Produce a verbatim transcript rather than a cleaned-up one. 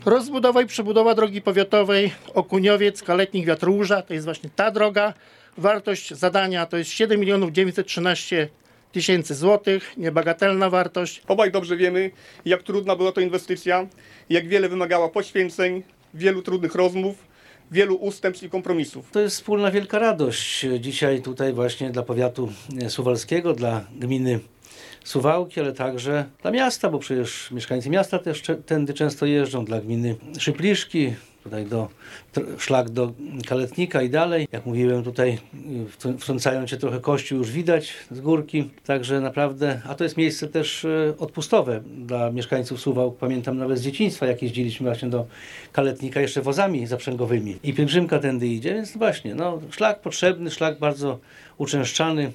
Rozbudowa i przebudowa drogi powiatowej Okuniowiec, Kaletnik, Wiatruża, to jest właśnie ta droga. Wartość zadania to jest siedem milionów dziewięćset trzynaście tysięcy złotych, niebagatelna wartość. Obaj dobrze wiemy, jak trudna była to inwestycja, jak wiele wymagała poświęceń, wielu trudnych rozmów, wielu ustępstw i kompromisów. To jest wspólna wielka radość dzisiaj tutaj właśnie dla powiatu suwalskiego, dla gminy Suwałki, ale także dla miasta, bo przecież mieszkańcy miasta też cze- tędy często jeżdżą, dla gminy Szypliszki, tutaj do, tr- szlak do Kaletnika i dalej. Jak mówiłem, tutaj y, wtrącają się trochę kościół, już widać z górki, także naprawdę, a to jest miejsce też y, odpustowe dla mieszkańców Suwałk. Pamiętam nawet z dzieciństwa, jak jeździliśmy właśnie do Kaletnika jeszcze wozami zaprzęgowymi i pielgrzymka tędy idzie, więc właśnie, no, szlak potrzebny, szlak bardzo uczęszczany.